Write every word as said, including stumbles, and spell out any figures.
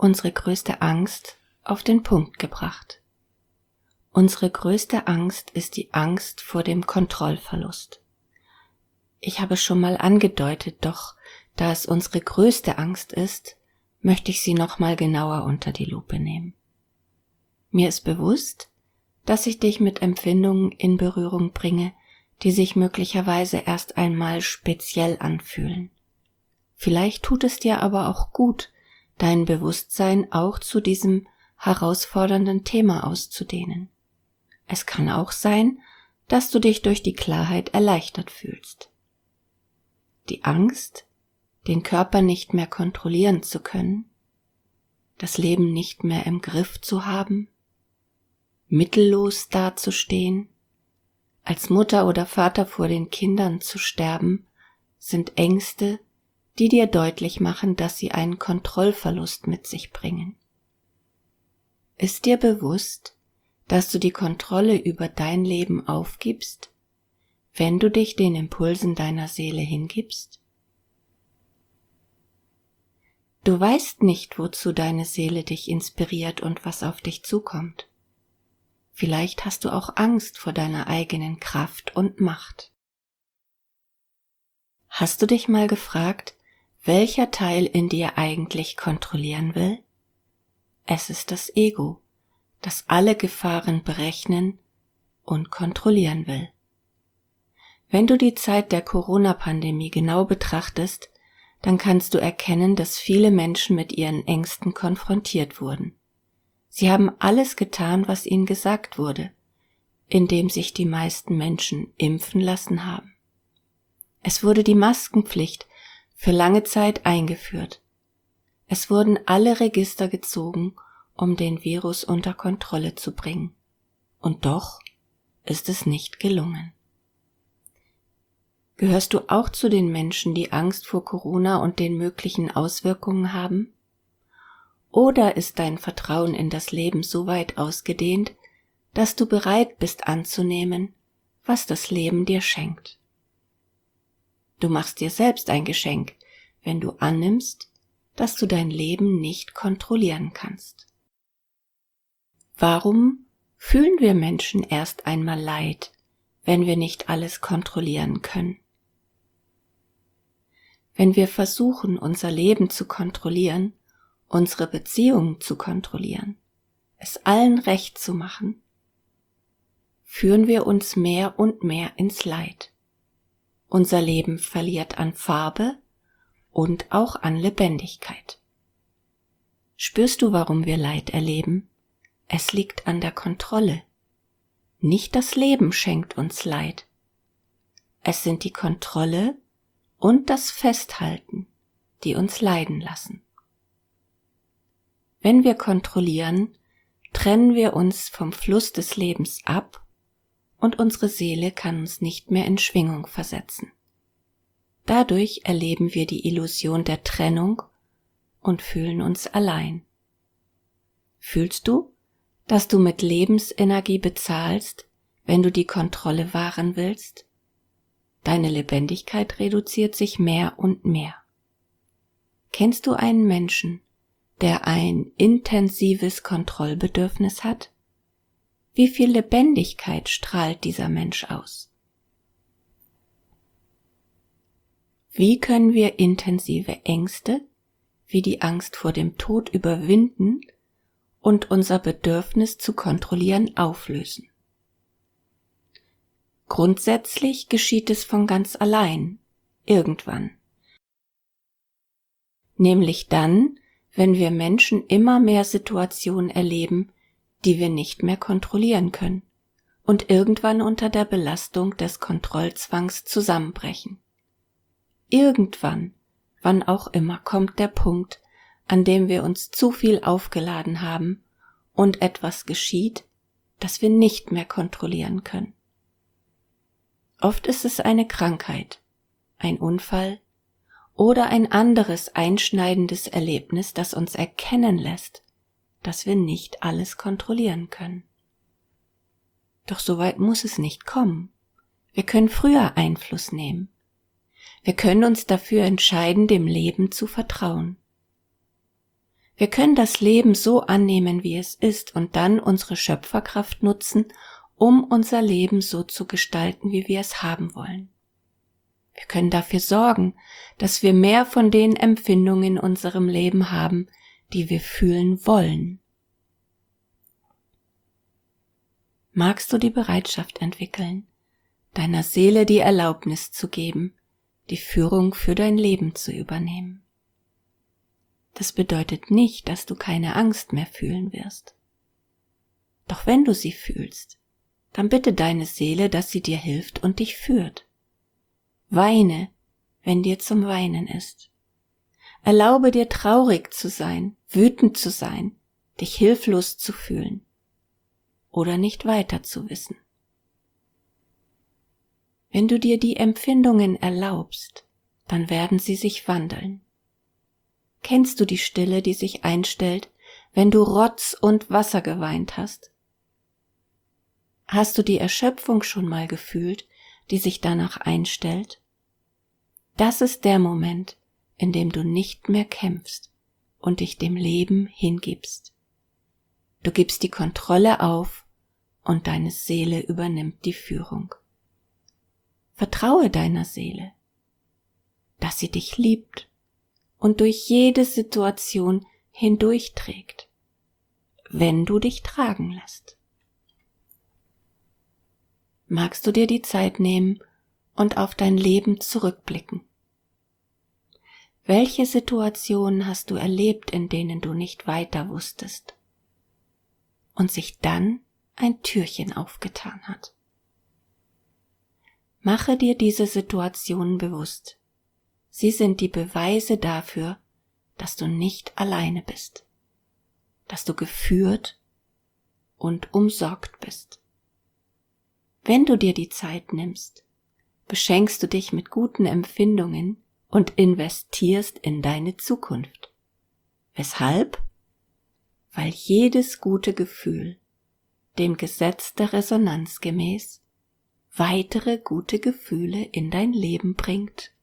unsere größte Angst auf den Punkt gebracht. Unsere größte Angst ist die Angst vor dem Kontrollverlust. Ich habe schon mal angedeutet, doch da es unsere größte Angst ist, möchte ich sie noch mal genauer unter die Lupe nehmen. Mir ist bewusst, dass ich dich mit Empfindungen in Berührung bringe, die sich möglicherweise erst einmal speziell anfühlen. Vielleicht tut es dir aber auch gut, dein Bewusstsein auch zu diesem herausfordernden Thema auszudehnen. Es kann auch sein, dass du dich durch die Klarheit erleichtert fühlst. Die Angst, den Körper nicht mehr kontrollieren zu können, das Leben nicht mehr im Griff zu haben, mittellos dazustehen, als Mutter oder Vater vor den Kindern zu sterben, sind Ängste, die dir deutlich machen, dass sie einen Kontrollverlust mit sich bringen. Ist dir bewusst, dass du die Kontrolle über dein Leben aufgibst, wenn du dich den Impulsen deiner Seele hingibst? Du weißt nicht, wozu deine Seele dich inspiriert und was auf dich zukommt. Vielleicht hast du auch Angst vor deiner eigenen Kraft und Macht. Hast du dich mal gefragt, welcher Teil in dir eigentlich kontrollieren will? Es ist das Ego, das alle Gefahren berechnen und kontrollieren will. Wenn du die Zeit der Corona-Pandemie genau betrachtest, dann kannst du erkennen, dass viele Menschen mit ihren Ängsten konfrontiert wurden. Sie haben alles getan, was ihnen gesagt wurde, indem sich die meisten Menschen impfen lassen haben. Es wurde die Maskenpflicht für lange Zeit eingeführt. Es wurden alle Register gezogen, um den Virus unter Kontrolle zu bringen. Und doch ist es nicht gelungen. Gehörst du auch zu den Menschen, die Angst vor Corona und den möglichen Auswirkungen haben? Oder ist dein Vertrauen in das Leben so weit ausgedehnt, dass du bereit bist anzunehmen, was das Leben dir schenkt? Du machst dir selbst ein Geschenk, wenn du annimmst, dass du dein Leben nicht kontrollieren kannst. Warum fühlen wir Menschen erst einmal Leid, wenn wir nicht alles kontrollieren können? Wenn wir versuchen, unser Leben zu kontrollieren, unsere Beziehungen zu kontrollieren, es allen recht zu machen, führen wir uns mehr und mehr ins Leid. Unser Leben verliert an Farbe und auch an Lebendigkeit. Spürst du, warum wir Leid erleben? Es liegt an der Kontrolle. Nicht das Leben schenkt uns Leid. Es sind die Kontrolle und das Festhalten, die uns leiden lassen. Wenn wir kontrollieren, trennen wir uns vom Fluss des Lebens ab und unsere Seele kann uns nicht mehr in Schwingung versetzen. Dadurch erleben wir die Illusion der Trennung und fühlen uns allein. Fühlst du, dass du mit Lebensenergie bezahlst, wenn du die Kontrolle wahren willst? Deine Lebendigkeit reduziert sich mehr und mehr. Kennst du einen Menschen, der ein intensives Kontrollbedürfnis hat? Wie viel Lebendigkeit strahlt dieser Mensch aus? Wie können wir intensive Ängste, wie die Angst vor dem Tod, überwinden und unser Bedürfnis zu kontrollieren auflösen? Grundsätzlich geschieht es von ganz allein, irgendwann. Nämlich dann, wenn wir Menschen immer mehr Situationen erleben, die wir nicht mehr kontrollieren können und irgendwann unter der Belastung des Kontrollzwangs zusammenbrechen. Irgendwann, wann auch immer, kommt der Punkt, an dem wir uns zu viel aufgeladen haben und etwas geschieht, das wir nicht mehr kontrollieren können. Oft ist es eine Krankheit, ein Unfall oder ein anderes einschneidendes Erlebnis, das uns erkennen lässt, dass wir nicht alles kontrollieren können. Doch so weit muss es nicht kommen. Wir können früher Einfluss nehmen. Wir können uns dafür entscheiden, dem Leben zu vertrauen. Wir können das Leben so annehmen, wie es ist, und dann unsere Schöpferkraft nutzen, um unser Leben so zu gestalten, wie wir es haben wollen. Wir können dafür sorgen, dass wir mehr von den Empfindungen in unserem Leben haben, die wir fühlen wollen. Magst du die Bereitschaft entwickeln, deiner Seele die Erlaubnis zu geben, die Führung für dein Leben zu übernehmen? Das bedeutet nicht, dass du keine Angst mehr fühlen wirst. Doch wenn du sie fühlst, dann bitte deine Seele, dass sie dir hilft und dich führt. Weine, wenn dir zum Weinen ist. Erlaube dir traurig zu sein, wütend zu sein, dich hilflos zu fühlen oder nicht weiter zu wissen. Wenn du dir die Empfindungen erlaubst, dann werden sie sich wandeln. Kennst du die Stille, die sich einstellt, wenn du Rotz und Wasser geweint hast? Hast du die Erschöpfung schon mal gefühlt, die sich danach einstellt? Das ist der Moment, in dem du nicht mehr kämpfst und dich dem Leben hingibst. Du gibst die Kontrolle auf und deine Seele übernimmt die Führung. Vertraue deiner Seele, dass sie dich liebt und durch jede Situation hindurchträgt, wenn du dich tragen lässt. Magst du dir die Zeit nehmen und auf dein Leben zurückblicken? Welche Situationen hast du erlebt, in denen du nicht weiter wusstest und sich dann ein Türchen aufgetan hat? Mache dir diese Situationen bewusst. Sie sind die Beweise dafür, dass du nicht alleine bist, dass du geführt und umsorgt bist. Wenn du dir die Zeit nimmst, beschenkst du dich mit guten Empfindungen und investierst in deine Zukunft. Weshalb? Weil jedes gute Gefühl dem Gesetz der Resonanz gemäß weitere gute Gefühle in dein Leben bringt